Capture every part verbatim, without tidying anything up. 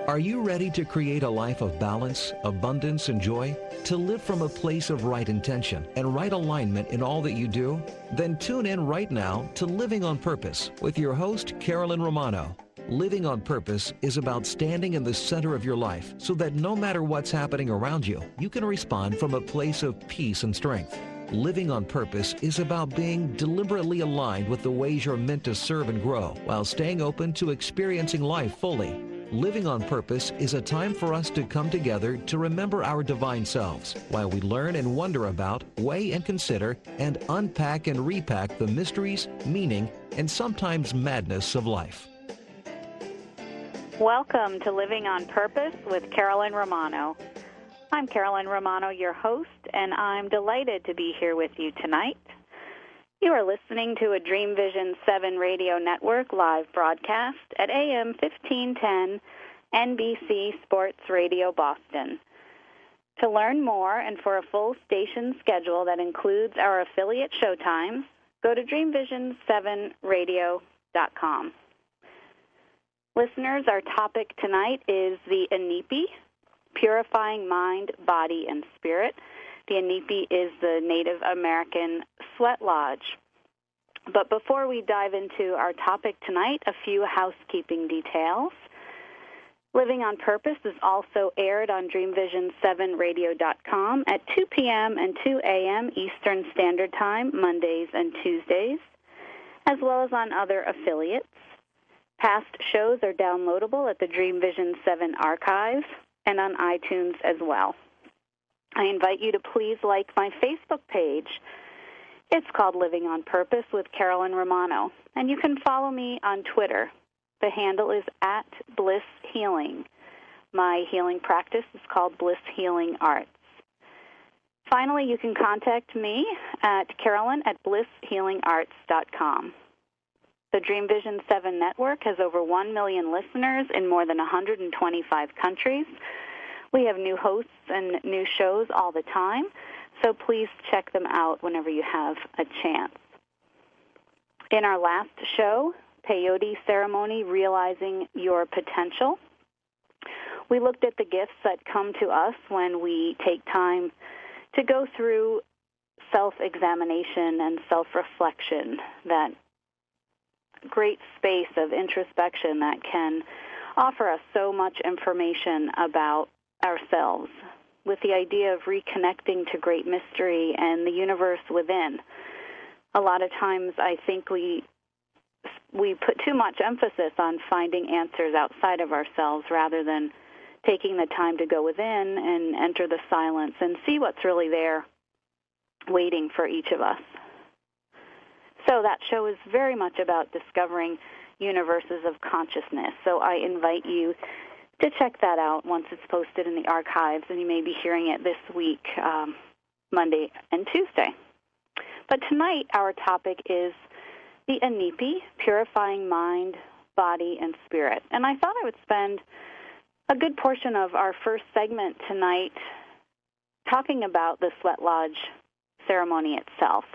Are you ready to create a life of balance, abundance, and joy? To live from a place of right intention and right alignment in all that you do? Then tune in right now to Living on Purpose with your host, Carolyn Romano. Living on Purpose is about standing in the center of your life so that no matter what's happening around you, you can respond from a place of peace and strength. Living on Purpose is about being deliberately aligned with the ways you're meant to serve and grow while staying open to experiencing life fully. Living on Purpose is a time for us to come together to remember our divine selves while we learn and wonder about, weigh and consider, and unpack and repack the mysteries, meaning, and sometimes madness of life. Welcome to Living on Purpose with Carolyn Romano. I'm Carolyn Romano, your host, and I'm delighted to be here with you tonight. You are listening to a Dream Vision seven Radio Network live broadcast at A M fifteen ten N B C Sports Radio Boston. To learn more and for a full station schedule that includes our affiliate showtimes, go to dream vision seven radio dot com. Listeners, our topic tonight is the Inipi, Purifying Mind, Body, and Spirit. The Inipi is the Native American sweat lodge. But before we dive into our topic tonight, a few housekeeping details. Living on Purpose is also aired on dream vision seven radio dot com at two p.m. and two a.m. Eastern Standard Time, Mondays and Tuesdays, as well as on other affiliates. Past shows are downloadable at the Dream Vision seven archive and on iTunes as well. I invite you to please like my Facebook page. It's called Living on Purpose with Carolyn Romano, and you can follow me on Twitter. The handle is at Bliss Healing. My healing practice is called Bliss Healing Arts. Finally, you can contact me at Carolyn at bliss healing arts dot com. The Dream Vision seven Network has over one million listeners in more than one hundred twenty-five countries. We have new hosts and new shows all the time, so please check them out whenever you have a chance. In our last show, Peyote Ceremony, Realizing Your Potential, we looked at the gifts that come to us when we take time to go through self-examination and self-reflection, that great space of introspection that can offer us so much information about ourselves, with the idea of reconnecting to great mystery and the universe within. A lot of times I think we we put too much emphasis on finding answers outside of ourselves rather than taking the time to go within and enter the silence and see what's really there waiting for each of us. So that show is very much about discovering universes of consciousness. So I invite you to check that out once it's posted in the archives, and you may be hearing it this week, um, Monday and Tuesday. But tonight our topic is the Inipi, Purifying Mind, Body, and Spirit. And I thought I would spend a good portion of our first segment tonight talking about the Sweat Lodge ceremony itself.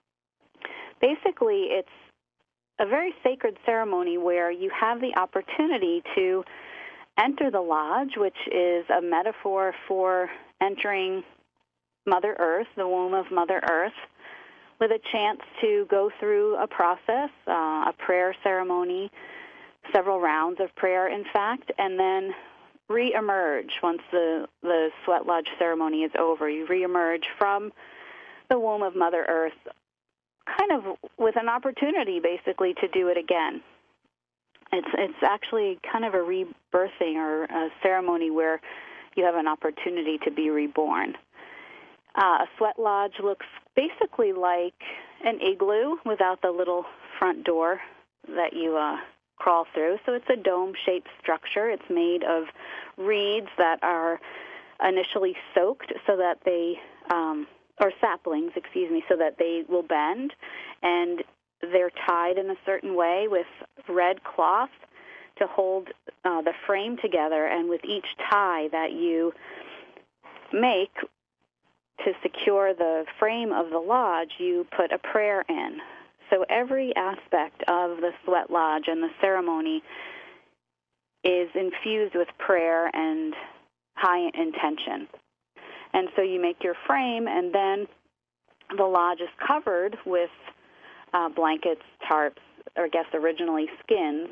Basically, it's a very sacred ceremony where you have the opportunity to enter the lodge, which is a metaphor for entering Mother Earth, the womb of Mother Earth, with a chance to go through a process, uh, a prayer ceremony, several rounds of prayer, in fact, and then re-emerge once the, the Sweat Lodge ceremony is over. You re-emerge from the womb of Mother Earth, kind of with an opportunity, basically, to do it again. It's it's actually kind of a rebirthing or a ceremony where you have an opportunity to be reborn. Uh, a sweat lodge looks basically like an igloo without the little front door that you uh, crawl through. So it's a dome-shaped structure. It's made of reeds that are initially soaked so that they, um, or saplings, excuse me, so that they will bend, and they're tied in a certain way with red cloth to hold uh, the frame together, and with each tie that you make to secure the frame of the lodge, you put a prayer in. So every aspect of the Sweat Lodge and the ceremony is infused with prayer and high intention. And so you make your frame, and then the lodge is covered with uh, blankets, tarps, or I guess originally skins,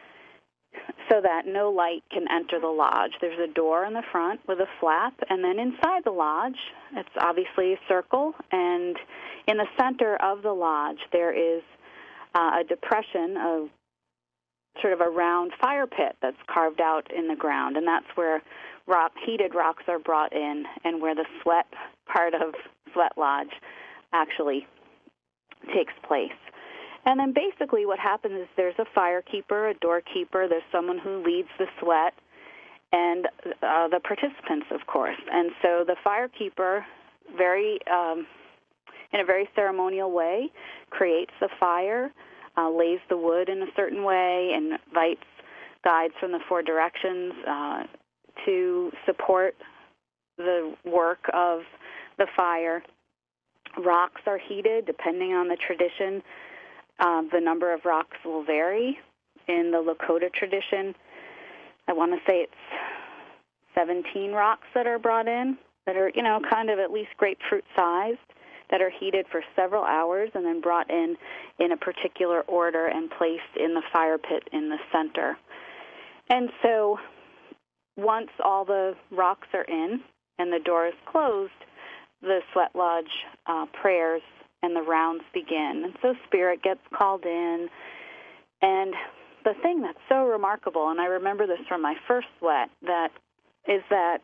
so that no light can enter the lodge. There's a door in the front with a flap, and then inside the lodge, it's obviously a circle, and in the center of the lodge there is uh, a depression, of sort of a round fire pit that's carved out in the ground, and that's where rock, heated rocks are brought in, and where the sweat part of Sweat Lodge actually takes place. And then basically what happens is there's a firekeeper, a doorkeeper, there's someone who leads the sweat, and uh, the participants, of course. And so the firekeeper, very um, in a very ceremonial way, creates the fire, uh, lays the wood in a certain way, and invites guides from the four directions uh, to support the work of the fire. Rocks are heated depending on the tradition. Uh, the number of rocks will vary. In the Lakota tradition, I want to say it's seventeen rocks that are brought in that are, you know, kind of at least grapefruit sized, that are heated for several hours and then brought in in a particular order and placed in the fire pit in the center. And so once all the rocks are in and the door is closed, the Sweat Lodge uh, prayers and the rounds begin. And so spirit gets called in. And the thing that's so remarkable, and I remember this from my first sweat, that is that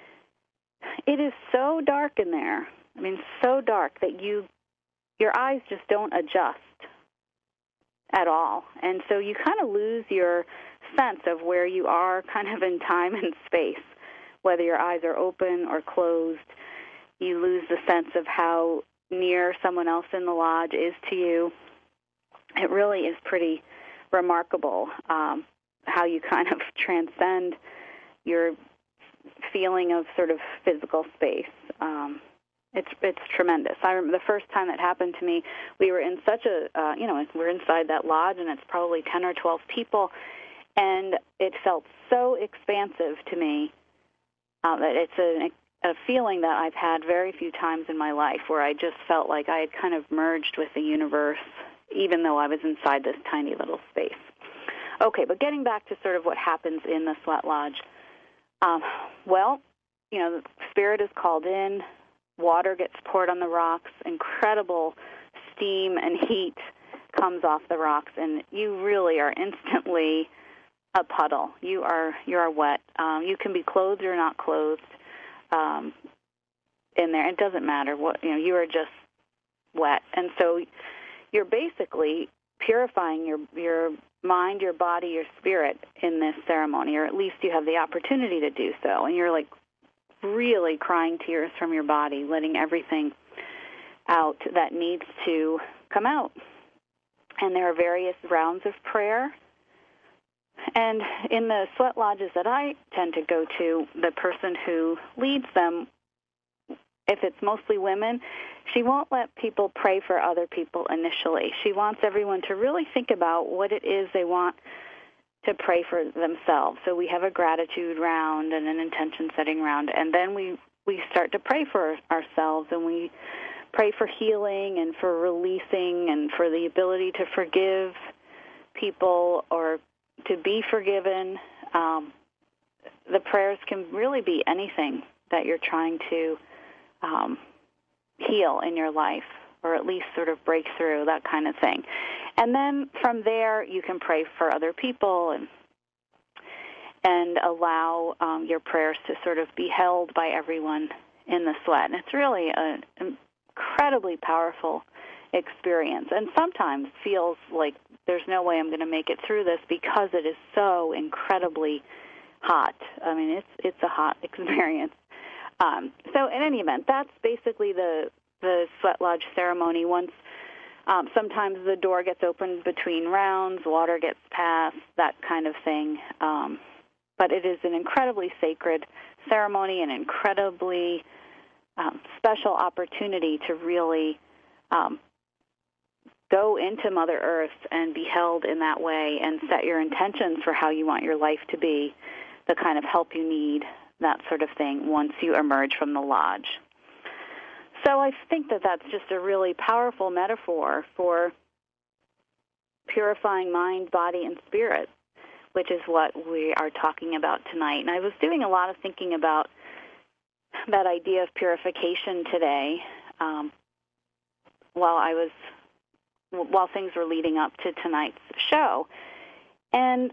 it is so dark in there. I mean, so dark that you your eyes just don't adjust at all. And so you kind of lose your sense of where you are kind of in time and space, whether your eyes are open or closed. You lose the sense of how near someone else in the lodge is to you. It really is pretty remarkable um, how you kind of transcend your feeling of sort of physical space. Um, it's it's tremendous. I remember the first time that happened to me, we were in such a, uh, you know, we're inside that lodge, and it's probably ten or twelve people, and it felt so expansive to me uh, that it's a a feeling that I've had very few times in my life, where I just felt like I had kind of merged with the universe, even though I was inside this tiny little space. Okay, but getting back to sort of what happens in the Sweat Lodge. Um, well, you know, the spirit is called in, water gets poured on the rocks, incredible steam and heat comes off the rocks, and you really are instantly a puddle. You are you are wet. Um, you can be clothed or not clothed. Um, in there, it doesn't matter what, you know, you are just wet. And so you're basically purifying your your mind, your body, your spirit in this ceremony, or at least you have the opportunity to do so. And you're like really crying tears from your body, letting everything out that needs to come out. And there are various rounds of prayer. And in the sweat lodges that I tend to go to, the person who leads them, if it's mostly women, she won't let people pray for other people initially. She wants everyone to really think about what it is they want to pray for themselves. So we have a gratitude round and an intention-setting round, and then we, we start to pray for ourselves, and we pray for healing and for releasing and for the ability to forgive people or to be forgiven. Um, the prayers can really be anything that you're trying to um, heal in your life, or at least sort of break through, that kind of thing. And then from there, you can pray for other people and and allow um, your prayers to sort of be held by everyone in the sweat. And it's really an incredibly powerful experience, and sometimes feels like there's no way I'm going to make it through this because it is so incredibly hot. I mean, it's it's a hot experience. Um, so in any event, that's basically the the sweat lodge ceremony. Once um, sometimes the door gets opened between rounds, water gets passed, that kind of thing. Um, but it is an incredibly sacred ceremony, an incredibly um, special opportunity to really um, go into Mother Earth and be held in that way and set your intentions for how you want your life to be, the kind of help you need, that sort of thing, once you emerge from the lodge. So I think that that's just a really powerful metaphor for purifying mind, body, and spirit, which is what we are talking about tonight. And I was doing a lot of thinking about that idea of purification today um, while I was while things were leading up to tonight's show. And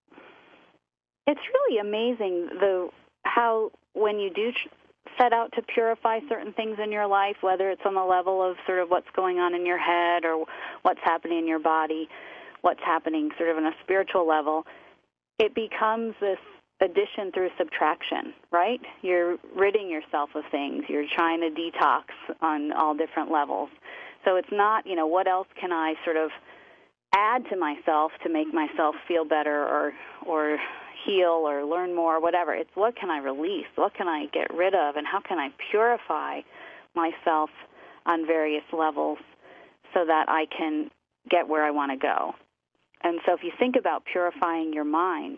it's really amazing the how when you do tr- set out to purify certain things in your life, whether it's on the level of sort of what's going on in your head or what's happening in your body, what's happening sort of on a spiritual level, it becomes this addition through subtraction, right? You're ridding yourself of things. You're trying to detox on all different levels. So it's not, you know, what else can I sort of add to myself to make myself feel better or or heal or learn more, whatever. It's what can I release? What can I get rid of? And how can I purify myself on various levels so that I can get where I want to go? And so if you think about purifying your mind,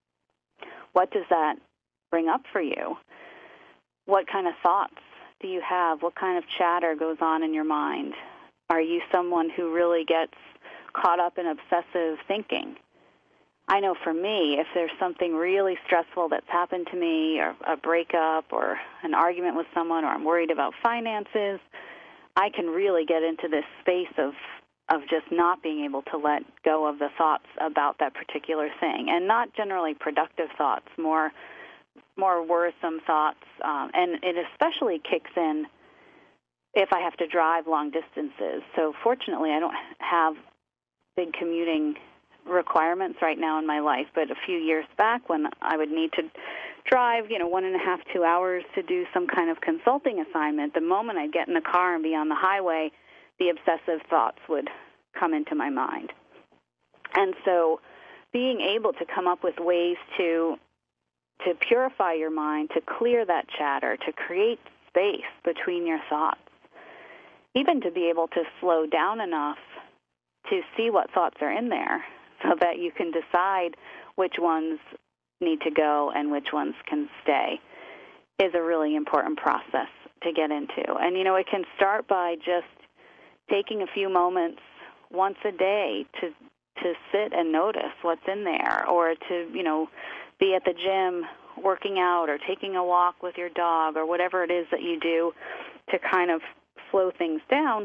what does that bring up for you? What kind of thoughts do you have? What kind of chatter goes on in your mind? Are you someone who really gets caught up in obsessive thinking? I know for me, if there's something really stressful that's happened to me, or a breakup, or an argument with someone, or I'm worried about finances, I can really get into this space of of just not being able to let go of the thoughts about that particular thing, and not generally productive thoughts, more more worrisome thoughts, um, and it especially kicks in if I have to drive long distances. So fortunately, I don't have big commuting requirements right now in my life, but a few years back when I would need to drive, you know, one and a half, two hours to do some kind of consulting assignment, the moment I'd get in the car and be on the highway, the obsessive thoughts would come into my mind. And so being able to come up with ways to to purify your mind, to clear that chatter, to create space between your thoughts, even to be able to slow down enough to see what thoughts are in there so that you can decide which ones need to go and which ones can stay, is a really important process to get into. And, you know, it can start by just taking a few moments once a day to to sit and notice what's in there, or to, you know, be at the gym working out or taking a walk with your dog or whatever it is that you do to kind of slow things down.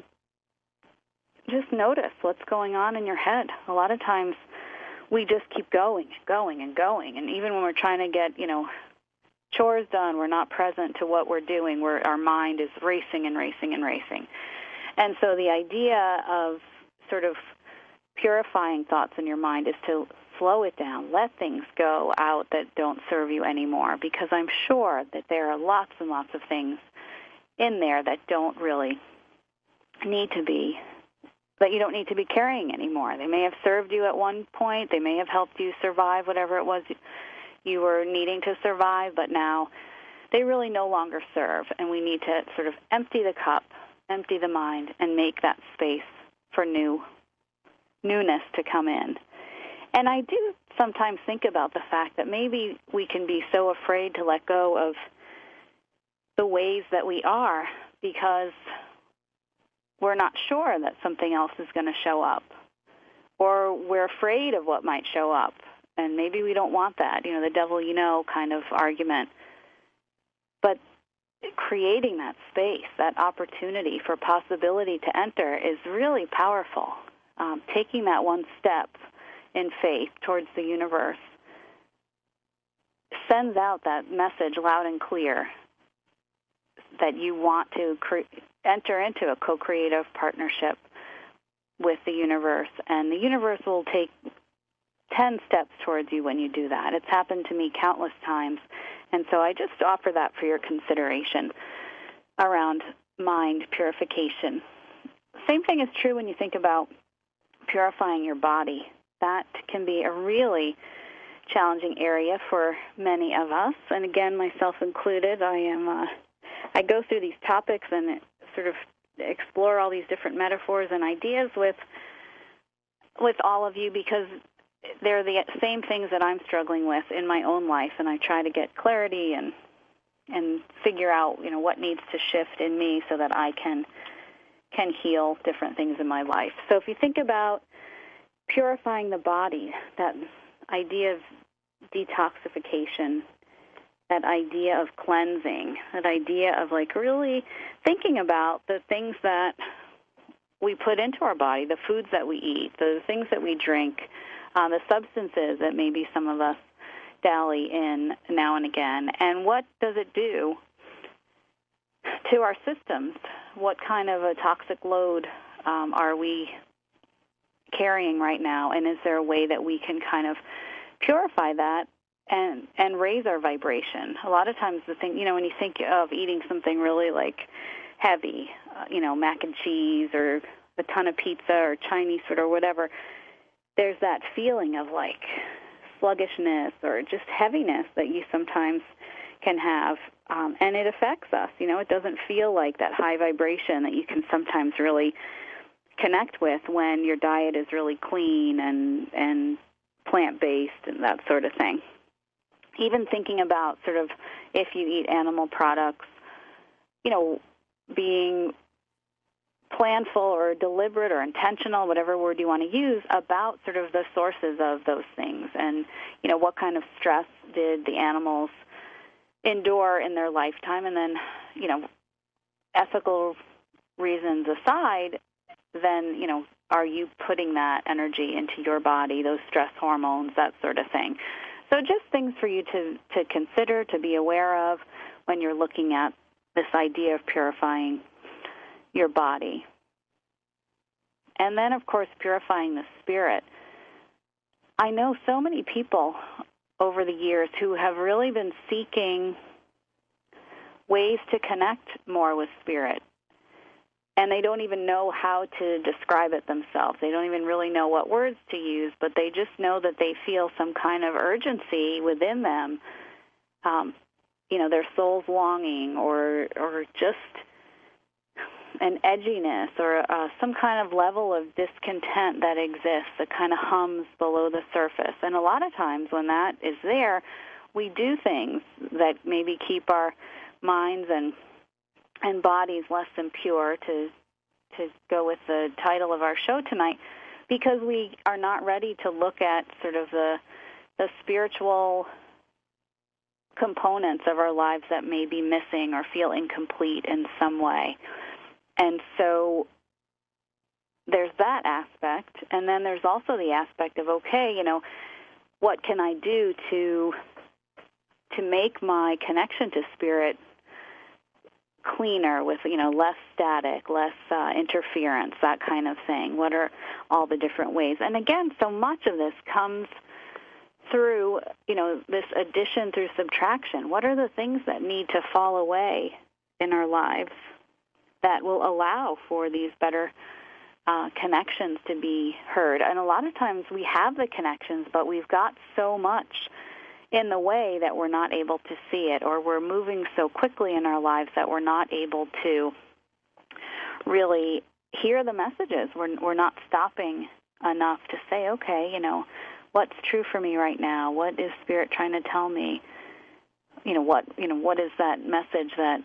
Just notice what's going on in your head. A lot of times we just keep going and going and going, and even when we're trying to get, you know, chores done, we're not present to what we're doing. We're, our mind is racing and racing and racing. And so the idea of sort of purifying thoughts in your mind is to slow it down, let things go out that don't serve you anymore, because I'm sure that there are lots and lots of things in there that don't really need to be, that you don't need to be carrying anymore. They may have served you at one point. They may have helped you survive whatever it was you were needing to survive, but now they really no longer serve, and we need to sort of empty the cup, empty the mind, and make that space for new newness to come in. And I do sometimes think about the fact that maybe we can be so afraid to let go of the ways that we are because we're not sure that something else is going to show up, or we're afraid of what might show up, and maybe we don't want that, you know, the devil you know kind of argument. But creating that space, that opportunity for possibility to enter is really powerful. Um, taking that one step in faith towards the universe sends out that message loud and clear that you want to cre- enter into a co-creative partnership with the universe, and the universe will take ten steps towards you when you do that. It's happened to me countless times, and so I just offer that for your consideration around mind purification. Same thing is true when you think about purifying your body. That can be a really challenging area for many of us, and again, myself included. I am uh, I go through these topics and it sort of explore all these different metaphors and ideas with with all of you, because they're the same things that I'm struggling with in my own life, and I try to get clarity and and figure out, you know, what needs to shift in me so that I can can heal different things in my life. So if you think about purifying the body, that idea of detoxification, that idea of cleansing, that idea of like really thinking about the things that we put into our body, the foods that we eat, the things that we drink, uh, the substances that maybe some of us dally in now and again, and what does it do to our systems? What kind of a toxic load um, are we carrying right now, and is there a way that we can kind of purify that and and raise our vibration? A lot of times the thing, you know, when you think of eating something really like heavy, uh, you know, mac and cheese or a ton of pizza or Chinese food or whatever, there's that feeling of like sluggishness or just heaviness that you sometimes can have, um, and it affects us. You know, it doesn't feel like that high vibration that you can sometimes really connect with when your diet is really clean and and plant-based and that sort of thing. Even thinking about sort of if you eat animal products, you know, being planful or deliberate or intentional, whatever word you want to use, about sort of the sources of those things and, you know, what kind of stress did the animals endure in their lifetime, and then, you know, ethical reasons aside, then, you know, are you putting that energy into your body, those stress hormones, that sort of thing. So just things for you to, to consider, to be aware of when you're looking at this idea of purifying your body. And then, of course, purifying the spirit. I know so many people over the years who have really been seeking ways to connect more with spirit, and they don't even know how to describe it themselves. They don't even really know what words to use, but they just know that they feel some kind of urgency within them, um, you know, their soul's longing, or or just an edginess, or uh, some kind of level of discontent that exists that kind of hums below the surface. And a lot of times when that is there, we do things that maybe keep our minds and and bodies less than pure, to to go with the title of our show tonight, because we are not ready to look at sort of the the spiritual components of our lives that may be missing or feel incomplete in some way. And so there's that aspect, and then there's also the aspect of, okay, you know, what can I do to to make my connection to spirit cleaner, with, you know, less static, less uh, interference, that kind of thing? What are all the different ways? And again, so much of this comes through, you know, this addition through subtraction. What are the things that need to fall away in our lives that will allow for these better uh, connections to be heard? And a lot of times we have the connections, but we've got so much in the way that we're not able to see it, or we're moving so quickly in our lives that we're not able to really hear the messages. We're, we're not stopping enough to say, okay, you know, what's true for me right now? What is Spirit trying to tell me? You know, what, you know, what is that message that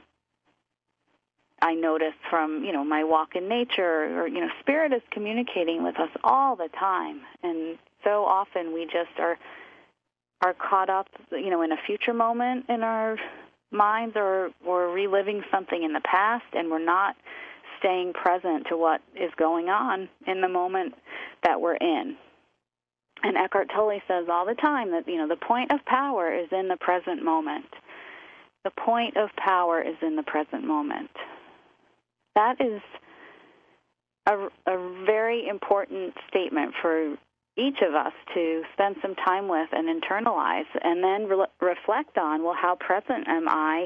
I notice from, you know, my walk in nature? Or, you know, Spirit is communicating with us all the time, and so often we just are are caught up, you know, in a future moment in our minds, or we're reliving something in the past, and we're not staying present to what is going on in the moment that we're in. And Eckhart Tolle says all the time that, you know, the point of power is in the present moment. The point of power is in the present moment. That is a, a very important statement for each of us to spend some time with and internalize, and then re- reflect on, well, how present am I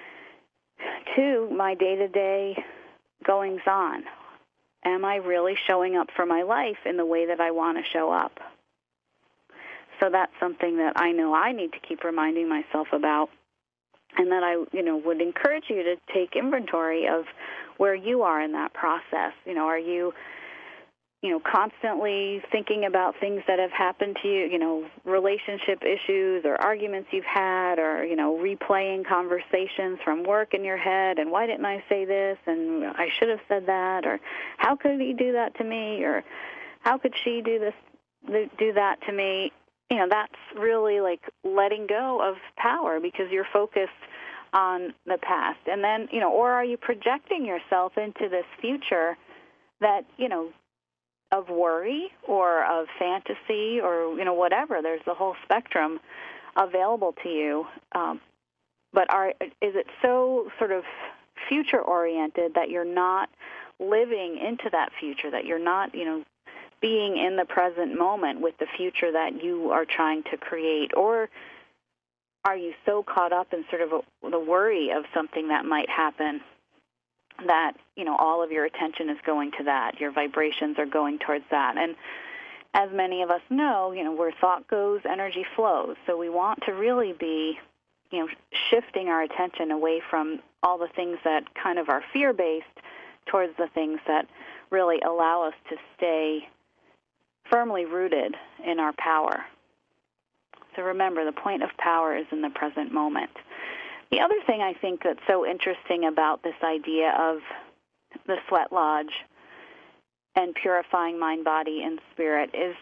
to my day-to-day goings-on? Am I really showing up for my life in the way that I want to show up? So that's something that I know I need to keep reminding myself about and that I, you know, would encourage you to take inventory of where you are in that process. You know, are you, you know, constantly thinking about things that have happened to you, you know, relationship issues or arguments you've had, or, you know, replaying conversations from work in your head, and why didn't I say this, and I should have said that, or how could he do that to me, or how could she do this, do that to me? You know, that's really like letting go of power, because you're focused on the past. And then, you know, or are you projecting yourself into this future that, you know, of worry or of fantasy or, you know, whatever. There's the whole spectrum available to you. Um, but are, is it so sort of future-oriented that you're not living into that future, that you're not, you know, being in the present moment with the future that you are trying to create? Or are you so caught up in sort of a, the worry of something that might happen that, you know, all of your attention is going to that, your vibrations are going towards that? And as many of us know, you know, where thought goes, energy flows. So we want to really be, you know, shifting our attention away from all the things that kind of are fear-based towards the things that really allow us to stay firmly rooted in our power. So remember, the point of power is in the present moment. The other thing I think that's so interesting about this idea of the Sweat Lodge and purifying mind, body, and spirit is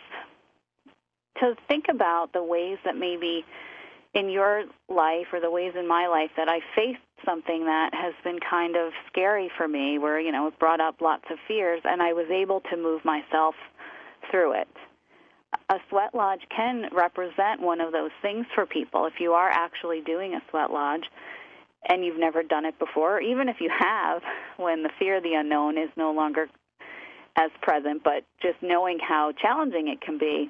to think about the ways that maybe in your life or the ways in my life that I faced something that has been kind of scary for me, where, you know, it brought up lots of fears, and I was able to move myself through it. A sweat lodge can represent one of those things for people. If you are actually doing a sweat lodge and you've never done it before, or even if you have, when the fear of the unknown is no longer as present, but just knowing how challenging it can be,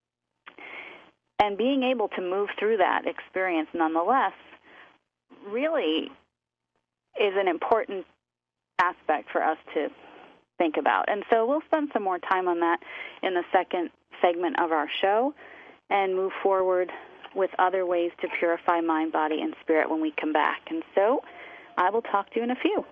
and being able to move through that experience nonetheless really is an important aspect for us to think about. And so we'll spend some more time on that in the second segment of our show and move forward with other ways to purify mind, body, and spirit when we come back. And so I will talk to you in a few.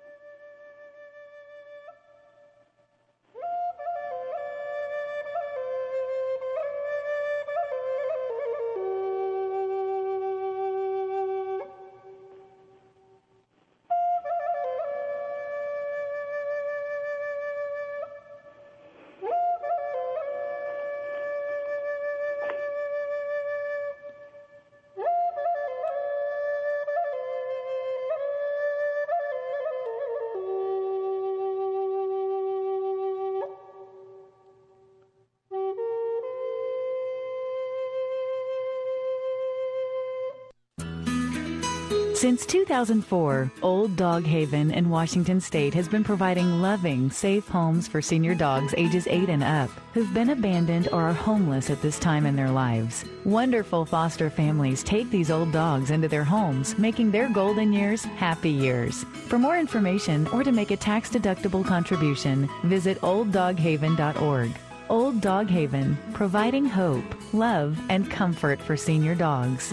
Since two thousand four, Old Dog Haven in Washington State has been providing loving, safe homes for senior dogs ages eight and up who've been abandoned or are homeless at this time in their lives. Wonderful foster families take these old dogs into their homes, making their golden years happy years. For more information or to make a tax-deductible contribution, visit old dog haven dot org. Old Dog Haven, providing hope, love, and comfort for senior dogs.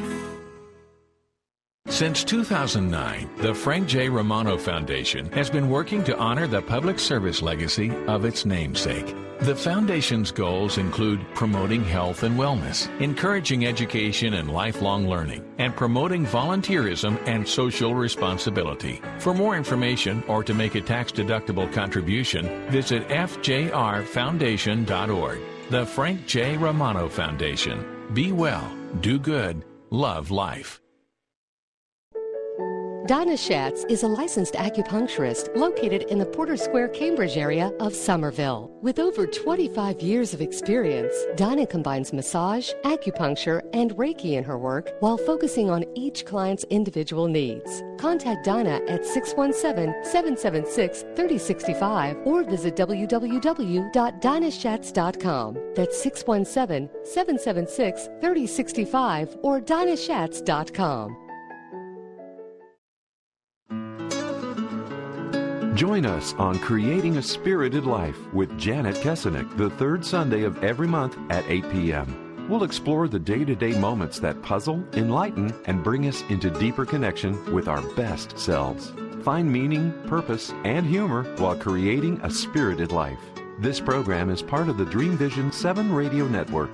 Since two thousand nine, the Frank J. Romano Foundation has been working to honor the public service legacy of its namesake. The Foundation's goals include promoting health and wellness, encouraging education and lifelong learning, and promoting volunteerism and social responsibility. For more information or to make a tax-deductible contribution, visit f j r foundation dot org. The Frank J. Romano Foundation. Be well, do good, love life. Donna Schatz is a licensed acupuncturist located in the Porter Square, Cambridge area of Somerville. With over twenty-five years of experience, Donna combines massage, acupuncture, and Reiki in her work while focusing on each client's individual needs. Contact Donna at six one seven, seven seven six, three oh six five or visit w w w dot donna schatz dot com. That's six one seven, seven seven six, three oh six five or donna schatz dot com. Join us on Creating a Spirited Life with Janet Kesenick the third Sunday of every month at eight p.m. We'll explore the day-to-day moments that puzzle, enlighten, and bring us into deeper connection with our best selves. Find meaning, purpose, and humor while creating a spirited life. This program is part of the Dream Vision seven Radio Network.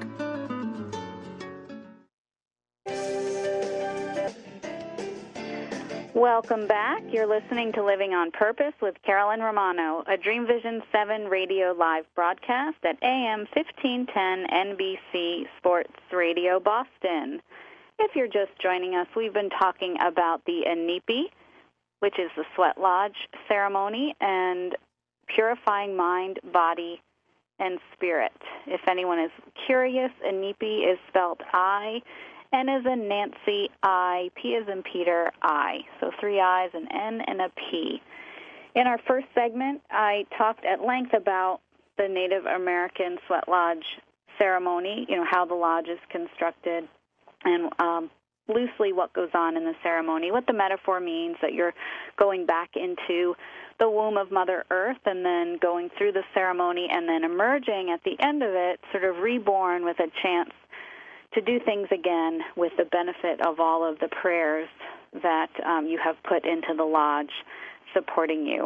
Welcome back. You're listening to Living on Purpose with Carolyn Romano, a Dream Vision seven Radio live broadcast at A M fifteen ten N B C Sports Radio Boston. If you're just joining us, we've been talking about the Inipi, which is the Sweat Lodge ceremony, and purifying mind, body, and spirit. If anyone is curious, Inipi is spelled I, N as in Nancy, I, P as in Peter, I. So three I's, an N, and a P. In our first segment, I talked at length about the Native American Sweat Lodge ceremony, you know, how the lodge is constructed, and um, loosely what goes on in the ceremony, what the metaphor means, that you're going back into the womb of Mother Earth and then going through the ceremony and then emerging at the end of it, sort of reborn with a chance to do things again with the benefit of all of the prayers that um, you have put into the lodge supporting you.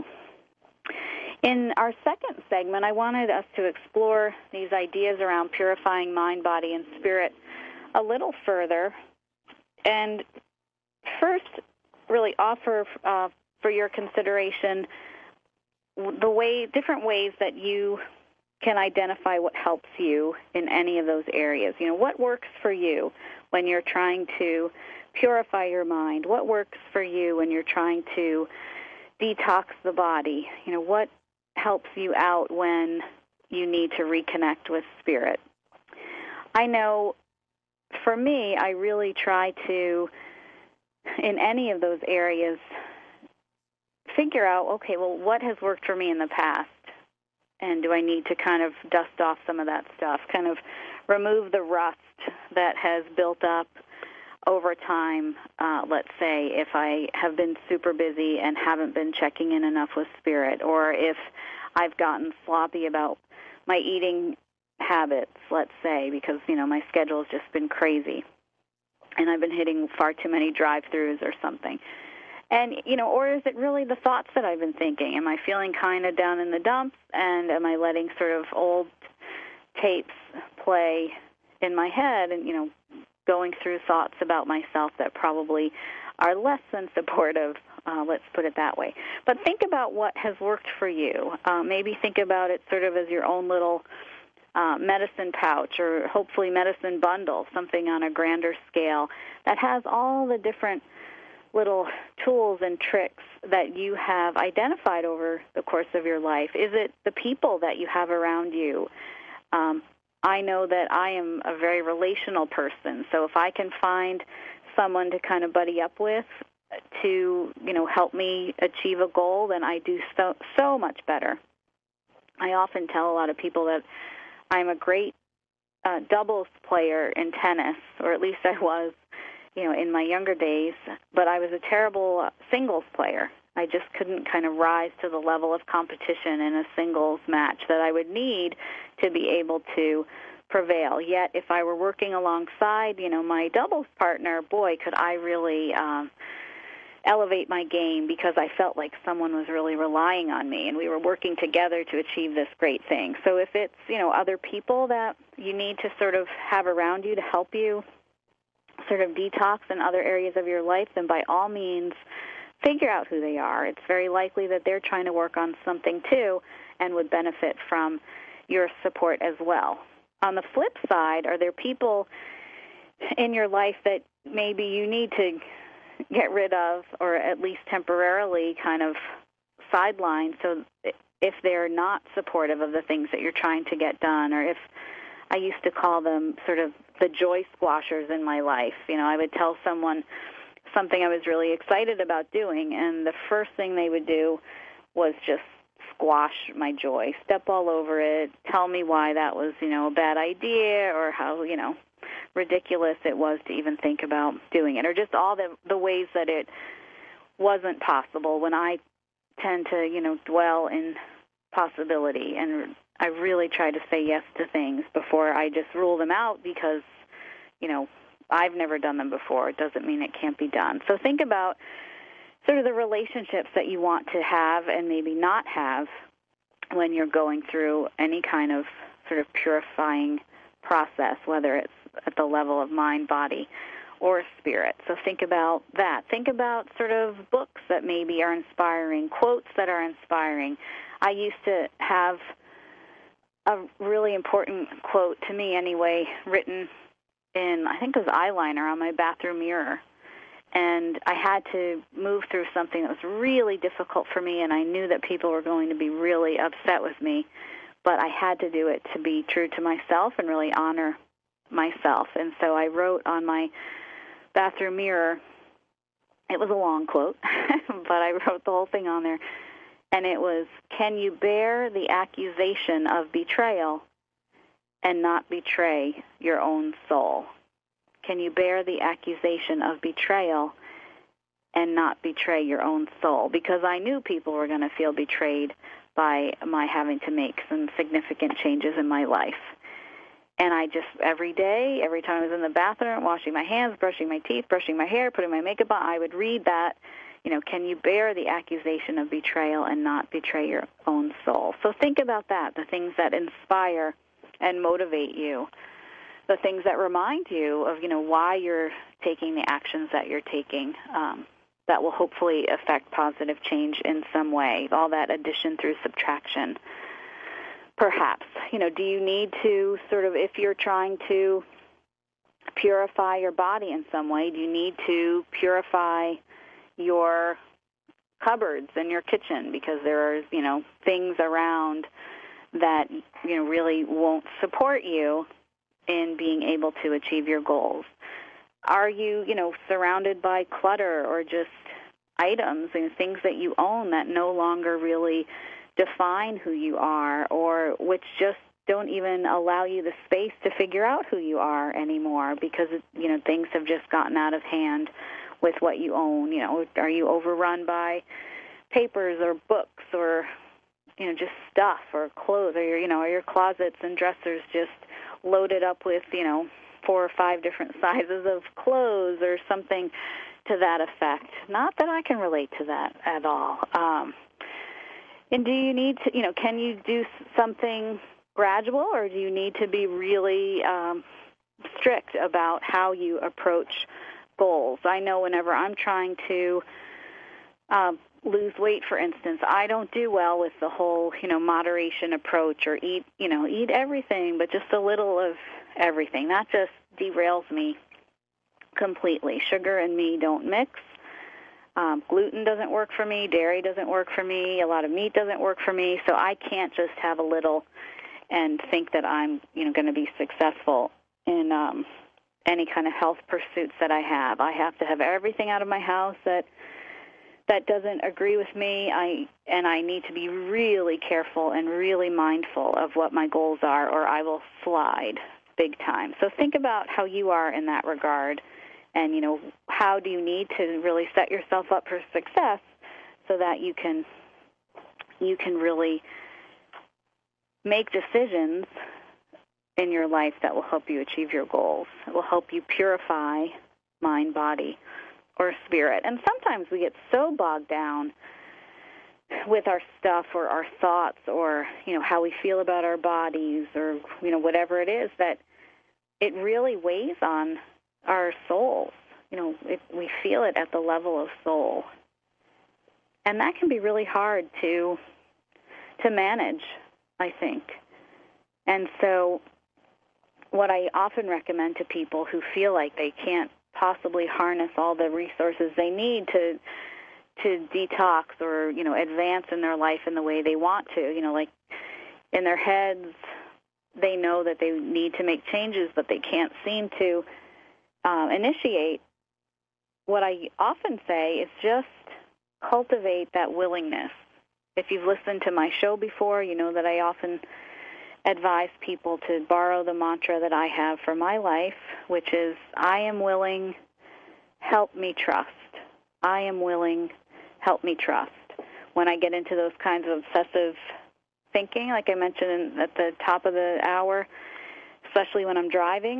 In our second segment, I wanted us to explore these ideas around purifying mind, body, and spirit a little further, and first really offer uh, for your consideration the way, different ways that you can identify what helps you in any of those areas. You know, what works for you when you're trying to purify your mind? What works for you when you're trying to detox the body? You know, what helps you out when you need to reconnect with spirit? I know for me, I really try to, in any of those areas, figure out, okay, well, what has worked for me in the past? And do I need to kind of dust off some of that stuff, kind of remove the rust that has built up over time, uh, let's say, if I have been super busy and haven't been checking in enough with spirit, or if I've gotten sloppy about my eating habits, let's say, because, you know, my schedule has just been crazy and I've been hitting far too many drive-thrus or something. And, you know, or is it really the thoughts that I've been thinking? Am I feeling kind of down in the dumps, and am I letting sort of old tapes play in my head and, you know, going through thoughts about myself that probably are less than supportive, uh, let's put it that way. But think about what has worked for you. Uh, maybe think about it sort of as your own little uh, medicine pouch or hopefully medicine bundle, something on a grander scale that has all the different little tools and tricks that you have identified over the course of your life. Is it the people that you have around you? Um, I know that I am a very relational person, so if I can find someone to kind of buddy up with to, you know, help me achieve a goal, then I do so, so much better. I often tell a lot of people that I'm a great uh, doubles player in tennis, or at least I was, you know, in my younger days, but I was a terrible singles player. I just couldn't kind of rise to the level of competition in a singles match that I would need to be able to prevail. Yet if I were working alongside, you know, my doubles partner, boy, could I really um, elevate my game because I felt like someone was really relying on me and we were working together to achieve this great thing. So if it's, you know, other people that you need to sort of have around you to help you sort of detox in other areas of your life, then by all means, figure out who they are. It's very likely that they're trying to work on something too and would benefit from your support as well. On the flip side, are there people in your life that maybe you need to get rid of or at least temporarily kind of sideline so if they're not supportive of the things that you're trying to get done, or if I used to call them sort of the joy squashers in my life. You know, I would tell someone something I was really excited about doing, and the first thing they would do was just squash my joy, step all over it, tell me why that was, you know, a bad idea or how, you know, ridiculous it was to even think about doing it, or just all the the ways that it wasn't possible when I tend to, you know, dwell in possibility. And I really try to say yes to things before I just rule them out because you know, I've never done them before. It doesn't mean it can't be done. So think about sort of the relationships that you want to have and maybe not have when you're going through any kind of sort of purifying process, whether it's at the level of mind, body, or spirit. So think about that. Think about sort of books that maybe are inspiring, quotes that are inspiring. I used to have a really important quote, to me anyway, written in, I think it was eyeliner on my bathroom mirror. And I had to move through something that was really difficult for me, and I knew that people were going to be really upset with me. But I had to do it to be true to myself and really honor myself. And so I wrote on my bathroom mirror, it was a long quote, but I wrote the whole thing on there, and it was, can you bear the accusation of betrayal and not betray your own soul? Can you bear the accusation of betrayal and not betray your own soul? Because I knew people were going to feel betrayed by my having to make some significant changes in my life. And I just, every day, every time I was in the bathroom, washing my hands, brushing my teeth, brushing my hair, putting my makeup on, I would read that, you know, can you bear the accusation of betrayal and not betray your own soul? So think about that, the things that inspire and motivate you, the things that remind you of, you know, why you're taking the actions that you're taking, um, that will hopefully affect positive change in some way, all that addition through subtraction. Perhaps, you know, do you need to sort of, if you're trying to purify your body in some way, do you need to purify your cupboards in your kitchen because there are, you know, things around that, you know, really won't support you in being able to achieve your goals? Are you, you know, surrounded by clutter or just items and things that you own that no longer really define who you are, or which just don't even allow you the space to figure out who you are anymore because, you know, things have just gotten out of hand with what you own? You know, are you overrun by papers or books or, you know, just stuff or clothes? Or, your, you know, are your closets and dressers just loaded up with, you know, four or five different sizes of clothes or something to that effect? Not that I can relate to that at all. Um, and do you need to, you know, can you do something gradual, or do you need to be really um, strict about how you approach goals? I know whenever I'm trying to um, lose weight, for instance, I don't do well with the whole, you know, moderation approach or eat, you know, eat everything, but just a little of everything. That just derails me completely. Sugar and me don't mix. Um, gluten doesn't work for me. Dairy doesn't work for me. A lot of meat doesn't work for me. So I can't just have a little and think that I'm, you know, going to be successful in um, any kind of health pursuits that I have. I have to have everything out of my house that that doesn't agree with me. I and I need to be really careful and really mindful of what my goals are, or I will slide big time. So think about how you are in that regard. And, you know, how do you need to really set yourself up for success so that you can you can really make decisions in your life that will help you achieve your goals. It will help you purify mind, body, or spirit. And sometimes we get so bogged down with our stuff or our thoughts or, you know, how we feel about our bodies or, you know, whatever it is, that it really weighs on our souls. You know, it, we feel it at the level of soul. And that can be really hard to to manage, I think. And so what I often recommend to people who feel like they can't possibly harness all the resources they need to to detox or, you know, advance in their life in the way they want to, you know, like in their heads they know that they need to make changes, but they can't seem to Uh, initiate, what I often say is just cultivate that willingness. If you've listened to my show before, you know that I often advise people to borrow the mantra that I have for my life, which is, I am willing, help me trust. I am willing, help me trust. When I get into those kinds of obsessive thinking, like I mentioned in, at the top of the hour, especially when I'm driving,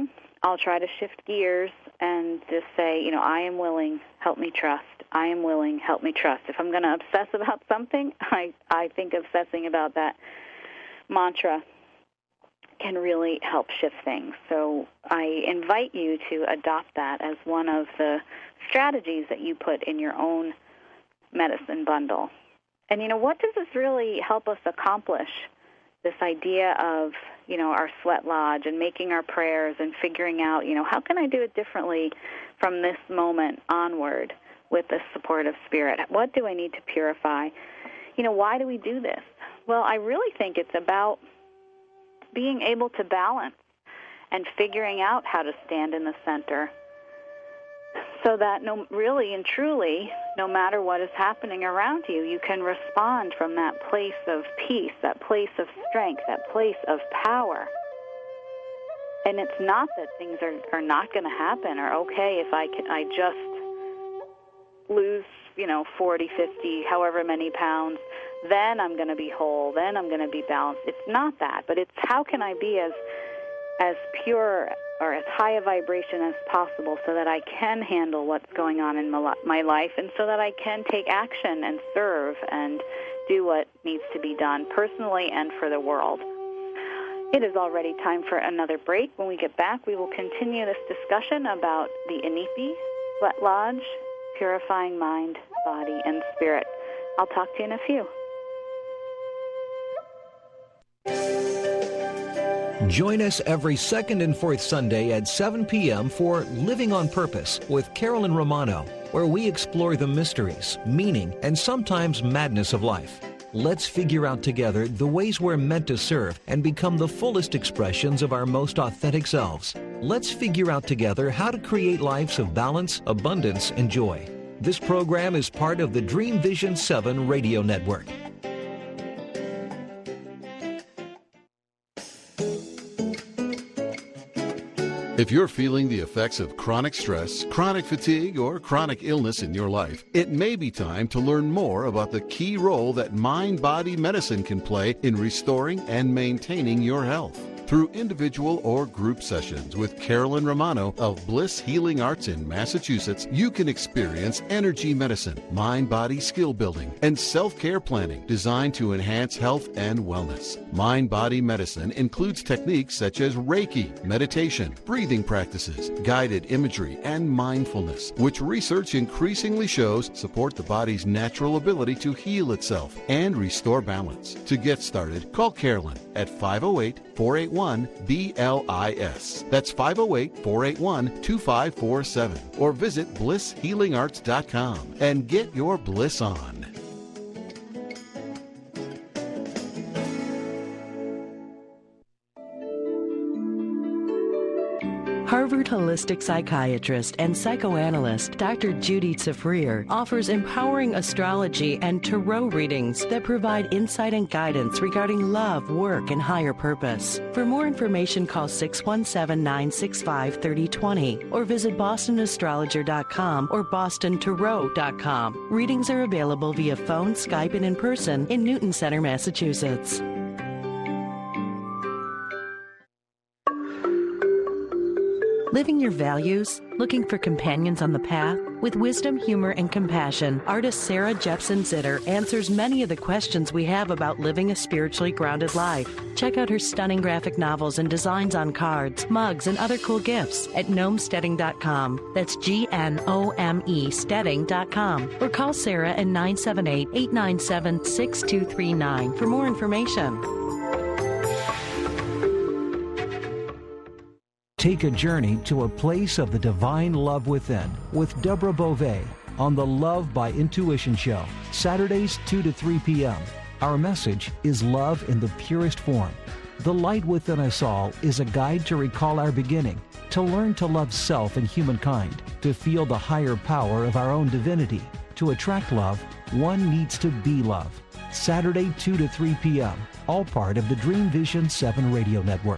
I'll try to shift gears and just say, you know, I am willing, help me trust. I am willing, help me trust. If I'm going to obsess about something, I, I think obsessing about that mantra can really help shift things. So I invite you to adopt that as one of the strategies that you put in your own medicine bundle. And, you know, what does this really help us accomplish? This idea of, you know, our sweat lodge and making our prayers and figuring out, you know, how can I do it differently from this moment onward with the supportive spirit? What do I need to purify? You know, why do we do this? Well, I really think it's about being able to balance and figuring out how to stand in the center so that no, really and truly, no matter what is happening around you, you can respond from that place of peace, that place of strength, that place of power. And it's not that things are, are not going to happen or okay if I can, I just lose, you know, forty, fifty, however many pounds, then I'm going to be whole, then I'm going to be balanced. It's not that, but it's how can I be as as pure or as high a vibration as possible so that I can handle what's going on in my life and so that I can take action and serve and do what needs to be done personally and for the world. It is already time for another break. When we get back, we will continue this discussion about the Inipi, Sweat Lodge, purifying mind, body, and spirit. I'll talk to you in a few. Join us every second and fourth Sunday at seven p.m. for Living on Purpose with Carolyn Romano, where we explore the mysteries, meaning, and sometimes madness of life. Let's figure out together the ways we're meant to serve and become the fullest expressions of our most authentic selves. Let's figure out together how to create lives of balance, abundance, and joy. This program is part of the Dream Vision seven radio network. If you're feeling the effects of chronic stress, chronic fatigue, or chronic illness in your life, it may be time to learn more about the key role that mind-body medicine can play in restoring and maintaining your health. Through individual or group sessions with Carolyn Romano of Bliss Healing Arts in Massachusetts, you can experience energy medicine, mind-body skill building, and self-care planning designed to enhance health and wellness. Mind-body medicine includes techniques such as Reiki, meditation, breathing practices, guided imagery, and mindfulness, which research increasingly shows support the body's natural ability to heal itself and restore balance. To get started, call Carolyn at five oh eight, four eight one, B L I S. That's five oh eight, four eight one, two five four seven. Or visit bliss healing arts dot com and get your bliss on. Harvard holistic psychiatrist and psychoanalyst Doctor Judy Tsafrir offers empowering astrology and tarot readings that provide insight and guidance regarding love, work, and higher purpose. For more information, call six one seven, nine six five, three oh two zero or visit boston astrologer dot com or boston tarot dot com. Readings are available via phone, Skype, and in person in Newton Center, Massachusetts. Living your values? Looking for companions on the path? With wisdom, humor, and compassion, artist Sarah Jepson Zitter answers many of the questions we have about living a spiritually grounded life. Check out her stunning graphic novels and designs on cards, mugs, and other cool gifts at gnome steading dot com. That's G N O M E steading dot com. Or call Sarah at nine seven eight, eight nine seven, six two three nine for more information. Take a journey to a place of the divine love within with Deborah Beauvais on the Love by Intuition Show, Saturdays two to three p.m. Our message is love in the purest form. The light within us all is a guide to recall our beginning, to learn to love self and humankind, to feel the higher power of our own divinity. To attract love, one needs to be love. Saturday two to three p.m., all part of the Dream Vision seven radio network.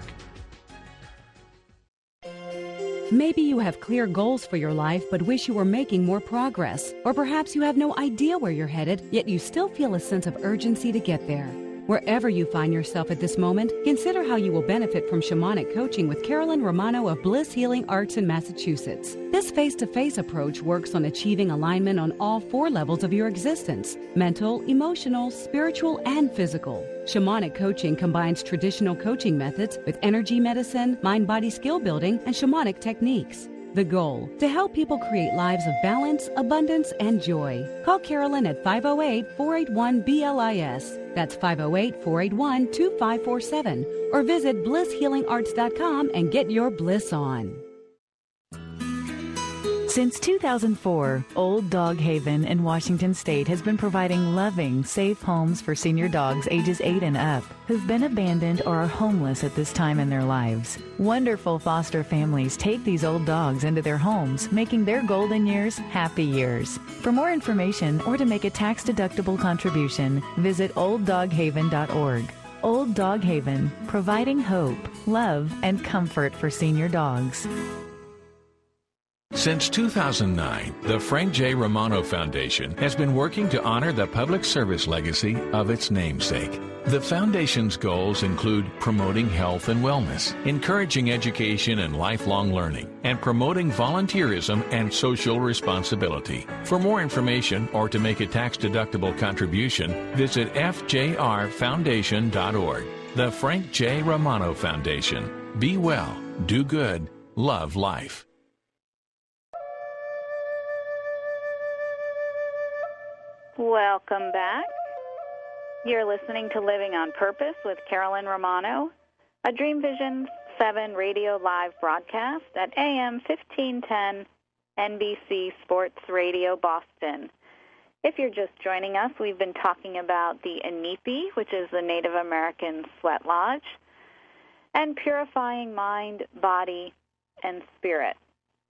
Maybe you have clear goals for your life but wish you were making more progress. Or perhaps you have no idea where you're headed, yet you still feel a sense of urgency to get there. Wherever you find yourself at this moment, consider how you will benefit from shamanic coaching with Carolyn Romano of Bliss Healing Arts in Massachusetts. This face-to-face approach works on achieving alignment on all four levels of your existence: mental, emotional, spiritual, and physical. Shamanic coaching combines traditional coaching methods with energy medicine, mind-body skill building, and shamanic techniques. The goal, to help people create lives of balance, abundance, and joy. Call Carolyn at five oh eight, four eight one, B L I S. That's five oh eight, four eight one, two five four seven. Or visit bliss healing arts dot com and get your bliss on. Since two thousand four, Old Dog Haven in Washington State has been providing loving, safe homes for senior dogs ages eight and up who've been abandoned or are homeless at this time in their lives. Wonderful foster families take these old dogs into their homes, making their golden years happy years. For more information or to make a tax-deductible contribution, visit old dog haven dot org. Old Dog Haven, providing hope, love, and comfort for senior dogs. Since two thousand nine, the Frank J. Romano Foundation has been working to honor the public service legacy of its namesake. The Foundation's goals include promoting health and wellness, encouraging education and lifelong learning, and promoting volunteerism and social responsibility. For more information or to make a tax-deductible contribution, visit f j r foundation dot org. The Frank J. Romano Foundation. Be well, do good, love life. Welcome back. You're listening to Living on Purpose with Carolyn Romano, a Dream Vision seven radio live broadcast at A M fifteen ten N B C Sports Radio Boston. If you're just joining us, we've been talking about the Inipi, which is the Native American sweat lodge, and purifying mind, body, and spirit.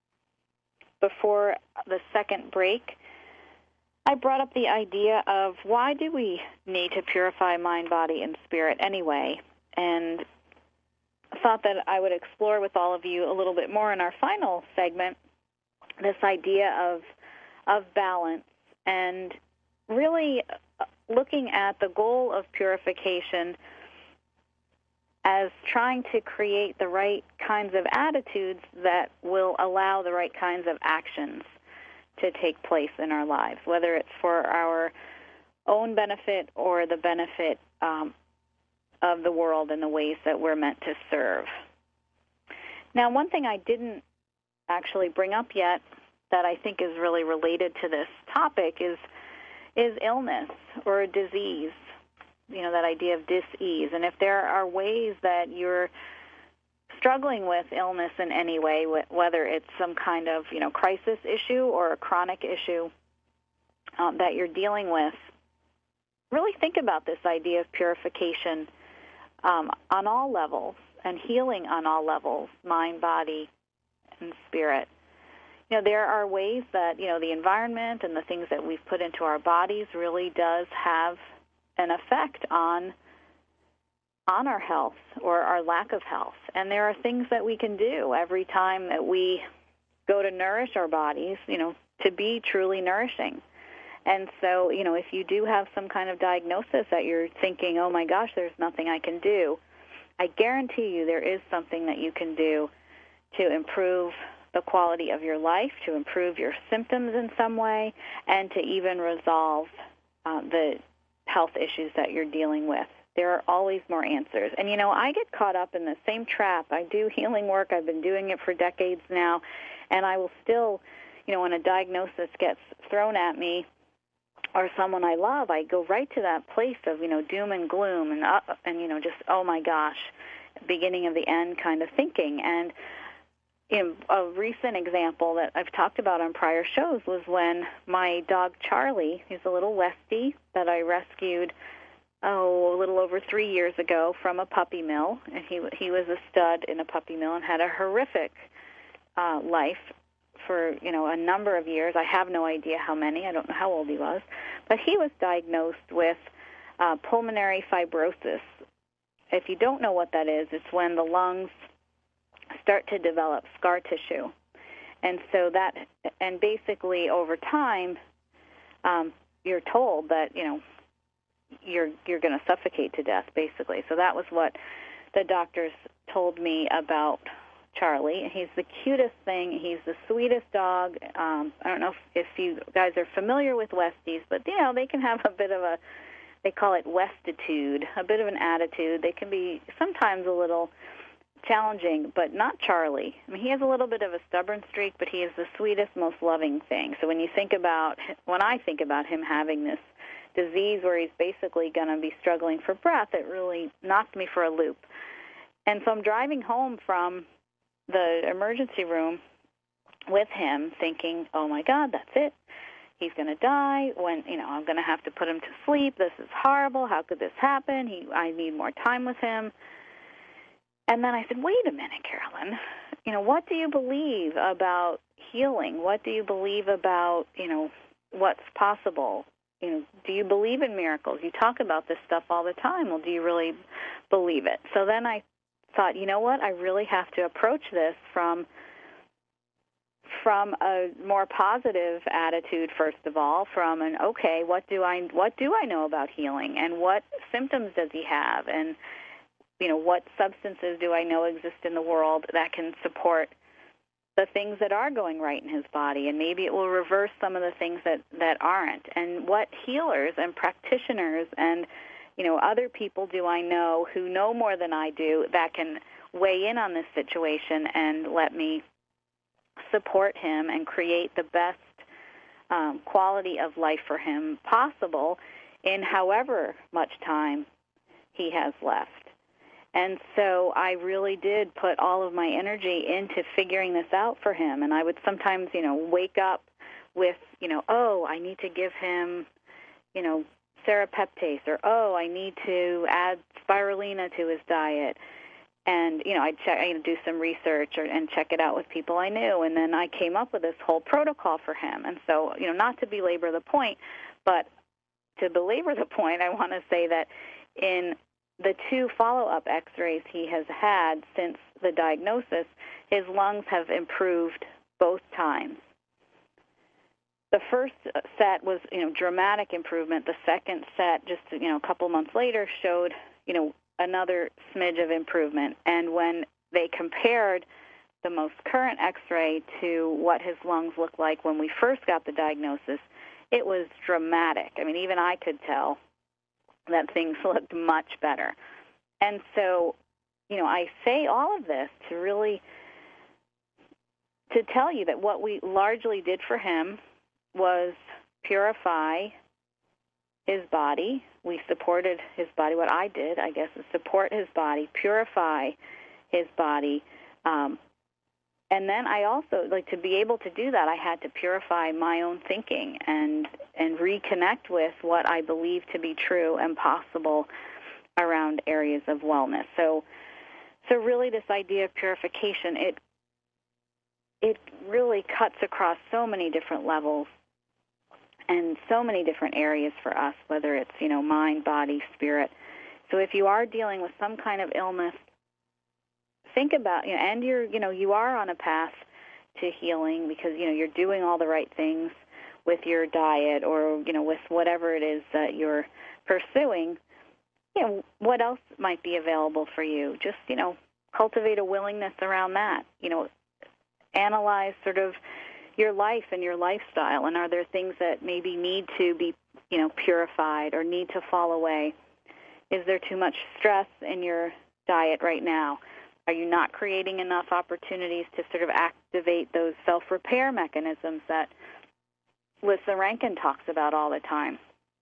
Before the second break, I brought up the idea of why do we need to purify mind, body, and spirit anyway, and thought that I would explore with all of you a little bit more in our final segment this idea of of balance and really looking at the goal of purification as trying to create the right kinds of attitudes that will allow the right kinds of actions to take place in our lives, whether it's for our own benefit or the benefit um, of the world and the ways that we're meant to serve. Now, one thing I didn't actually bring up yet that I think is really related to this topic is is illness or a disease, you know, that idea of dis-ease. And if there are ways that you're struggling with illness in any way, whether it's some kind of, you know, crisis issue or a chronic issue um, that you're dealing with, really think about this idea of purification um, on all levels and healing on all levels, mind, body, and spirit. You know, there are ways that, you know, the environment and the things that we've put into our bodies really does have an effect on on our health or our lack of health. And there are things that we can do every time that we go to nourish our bodies, you know, to be truly nourishing. And so, you know, if you do have some kind of diagnosis that you're thinking, oh my gosh, there's nothing I can do, I guarantee you there is something that you can do to improve the quality of your life, to improve your symptoms in some way, and to even resolve uh, the health issues that you're dealing with. There are always more answers. And, you know, I get caught up in the same trap. I do healing work. I've been doing it for decades now. And I will still, you know, when a diagnosis gets thrown at me or someone I love, I go right to that place of, you know, doom and gloom and, uh, and you know, just, oh, my gosh, beginning of the end kind of thinking. And you know, a recent example that I've talked about on prior shows was when my dog Charlie, he's a little Westie that I rescued oh, a little over three years ago from a puppy mill, and he he was a stud in a puppy mill and had a horrific uh, life for, you know, a number of years. I have no idea how many. I don't know how old he was. But he was diagnosed with uh, pulmonary fibrosis. If you don't know what that is, it's when the lungs start to develop scar tissue. And so that, and basically over time, um, you're told that, you know, you're you're going to suffocate to death, basically. So that was what the doctors told me about Charlie. He's the cutest thing. He's the sweetest dog. Um, I don't know if, if you guys are familiar with Westies, but, you know, they can have a bit of a, they call it Westitude, a bit of an attitude. They can be sometimes a little challenging, but not Charlie. I mean, he has a little bit of a stubborn streak, but he is the sweetest, most loving thing. So when you think about, when I think about him having this disease where he's basically going to be struggling for breath, it really knocked me for a loop. And so I'm driving home from the emergency room with him thinking, oh, my God, that's it. He's going to die. When, you know, I'm going to have to put him to sleep. This is horrible. How could this happen? He, I need more time with him. And then I said, wait a minute, Carolyn. You know, what do you believe about healing? What do you believe about, you know, what's possible? You know, do you believe in miracles? You talk about this stuff all the time. Well, do you really believe it? So then I thought, you know what, I really have to approach this from from a more positive attitude, first of all, from an, okay, what do I what do I know about healing, and what symptoms does he have, and, you know, what substances do I know exist in the world that can support the things that are going right in his body, and maybe it will reverse some of the things that, that aren't, and what healers and practitioners and, you know, other people do I know who know more than I do that can weigh in on this situation and let me support him and create the best um, quality of life for him possible in however much time he has left. And so I really did put all of my energy into figuring this out for him. And I would sometimes, you know, wake up with, you know, oh, I need to give him, you know, serapeptase, or, oh, I need to add spirulina to his diet. And, you know, I'd check, I'd do some research or, and check it out with people I knew. And then I came up with this whole protocol for him. And so, you know, not to belabor the point, but to belabor the point, I want to say that in the two follow-up x-rays he has had since the diagnosis, his lungs have improved both times. The first set was, you know, dramatic improvement. The second set, just, you know, a couple months later, showed, you know, another smidge of improvement. And when they compared the most current x-ray to what his lungs looked like when we first got the diagnosis, it was dramatic. I mean, even I could tell that things looked much better. And so, you know, I say all of this to really, to tell you that what we largely did for him was purify his body. We supported his body. What I did, I guess, is support his body, purify his body. Um, and then I also, like, to be able to do that, I had to purify my own thinking and and reconnect with what I believe to be true and possible around areas of wellness. So, so really, this idea of purification, it it really cuts across so many different levels and so many different areas for us, whether it's, you know, mind, body, spirit. So if you are dealing with some kind of illness, think about, you know, and you're, you know, you are on a path to healing because, you know, you're doing all the right things with your diet or, you know, with whatever it is that you're pursuing. You know, what else might be available for you? Just, you know, cultivate a willingness around that. You know, analyze sort of your life and your lifestyle, and are there things that maybe need to be, you know, purified or need to fall away? Is there too much stress in your diet right now? Are you not creating enough opportunities to sort of activate those self-repair mechanisms that Lisa Rankin talks about all the time?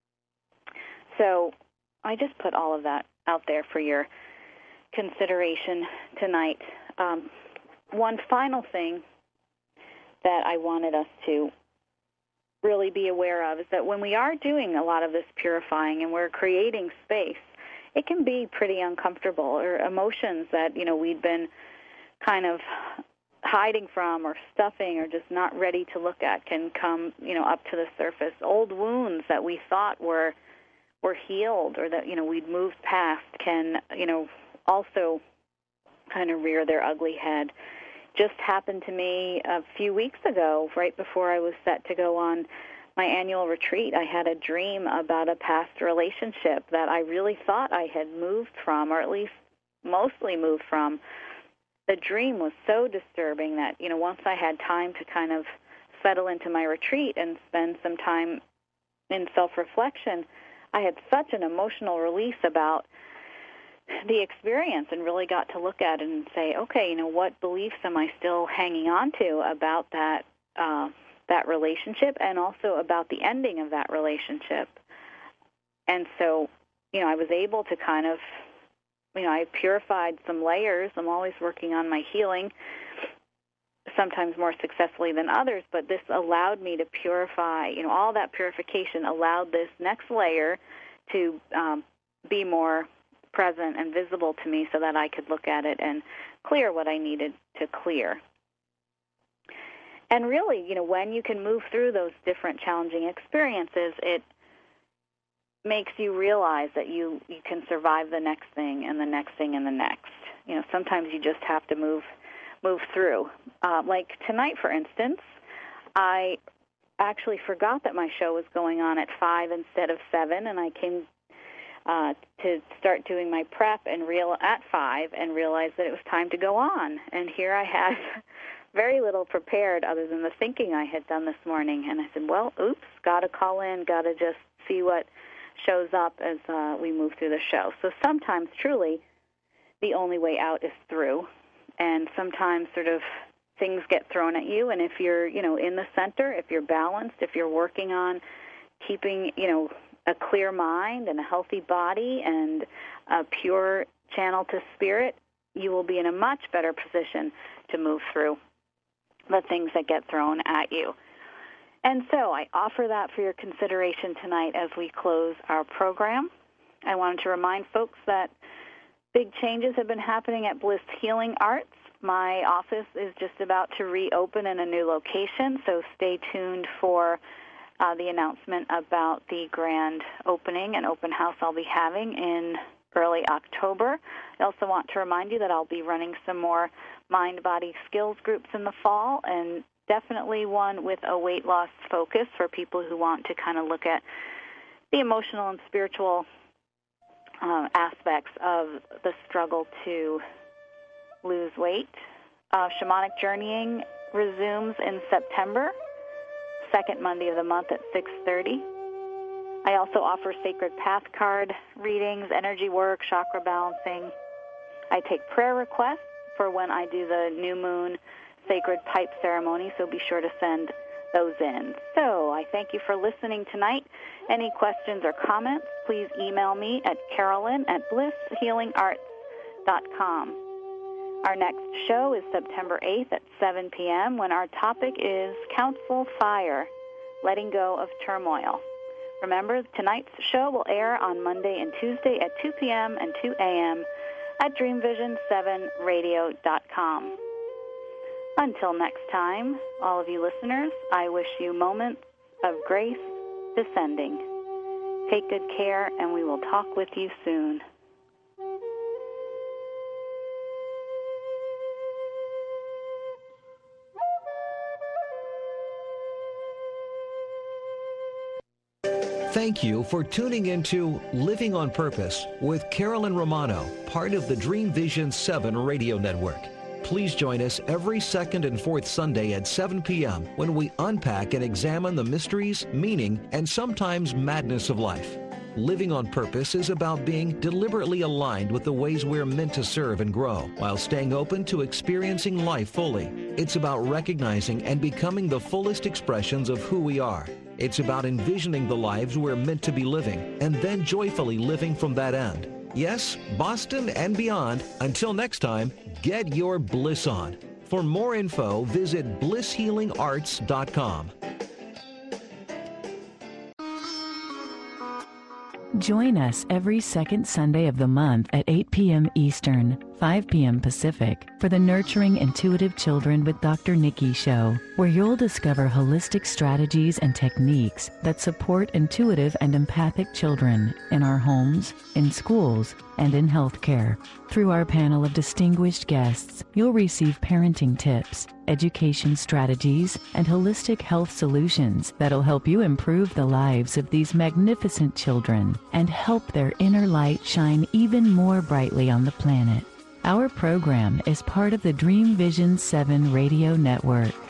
So I just put all of that out there for your consideration tonight. Um, one final thing that I wanted us to really be aware of is that when we are doing a lot of this purifying and we're creating space, it can be pretty uncomfortable, or emotions that, you know, we'd been kind of hiding from or stuffing or just not ready to look at can come, you know, up to the surface. Old wounds that we thought were were healed or that, you know, we'd moved past can, you know, also kind of rear their ugly head. Just happened to me a few weeks ago, right before I was set to go on my annual retreat, I had a dream about a past relationship that I really thought I had moved from, or at least mostly moved from. The dream was so disturbing that, you know, once I had time to kind of settle into my retreat and spend some time in self-reflection, I had such an emotional release about the experience and really got to look at it and say, okay, you know, what beliefs am I still hanging on to about that uh, that relationship, and also about the ending of that relationship. And so, you know, I was able to kind of, you know, I purified some layers. I'm always working on my healing, sometimes more successfully than others, but this allowed me to purify, you know, all that purification allowed this next layer to um, be more present and visible to me so that I could look at it and clear what I needed to clear. And really, you know, when you can move through those different challenging experiences, it makes you realize that you, you can survive the next thing and the next thing and the next. You know, sometimes you just have to move move through. Uh, like tonight, for instance, I actually forgot that my show was going on at five instead of seven, and I came uh, to start doing my prep and real at five and realized that it was time to go on. And here I had very little prepared other than the thinking I had done this morning. And I said, well, oops, got to call in, got to just see what shows up as uh, we move through the show. So sometimes, truly, the only way out is through. And sometimes sort of things get thrown at you. And if you're, you know, in the center, if you're balanced, if you're working on keeping, you know, a clear mind and a healthy body and a pure channel to spirit, you will be in a much better position to move through the things that get thrown at you. And so I offer that for your consideration tonight as we close our program. I wanted to remind folks that big changes have been happening at Bliss Healing Arts. My office is just about to reopen in a new location, so stay tuned for uh, the announcement about the grand opening and open house I'll be having in early October. I also want to remind you that I'll be running some more mind-body skills groups in the fall, and definitely one with a weight loss focus for people who want to kind of look at the emotional and spiritual uh, aspects of the struggle to lose weight. Uh, Shamanic Journeying resumes in September, second Monday of the month at six thirty. I also offer Sacred Path card readings, energy work, chakra balancing. I take prayer requests for when I do the new moon sacred pipe ceremony, so be sure to send those in. So I thank you for listening tonight. Any questions or comments, please email me at Carolyn at bliss healing arts dot com. Our next show is September eighth at seven p.m. when our topic is Council Fire, Letting Go of Turmoil. Remember, tonight's show will air on Monday and Tuesday at two p.m. and two a.m. at dream vision seven radio dot com. Until next time, all of you listeners, I wish you moments of grace descending. Take good care, and we will talk with you soon. Thank you for tuning into Living on Purpose with Carolyn Romano, part of the Dream Vision seven radio network. Please join us every second and fourth Sunday at seven p.m. when we unpack and examine the mysteries, meaning, and sometimes madness of life. Living on Purpose is about being deliberately aligned with the ways we're meant to serve and grow while staying open to experiencing life fully. It's about recognizing and becoming the fullest expressions of who we are. It's about envisioning the lives we're meant to be living and then joyfully living from that end. Yes, Boston and beyond. Until next time, get your bliss on. For more info, visit bliss healing arts dot com. Join us every second Sunday of the month at eight p.m. Eastern five p.m. Pacific, for the Nurturing Intuitive Children with Doctor Nikki show, where you'll discover holistic strategies and techniques that support intuitive and empathic children in our homes, in schools, and in healthcare. Through our panel of distinguished guests, you'll receive parenting tips, education strategies, and holistic health solutions that'll help you improve the lives of these magnificent children and help their inner light shine even more brightly on the planet. Our program is part of the Dream Vision seven radio network.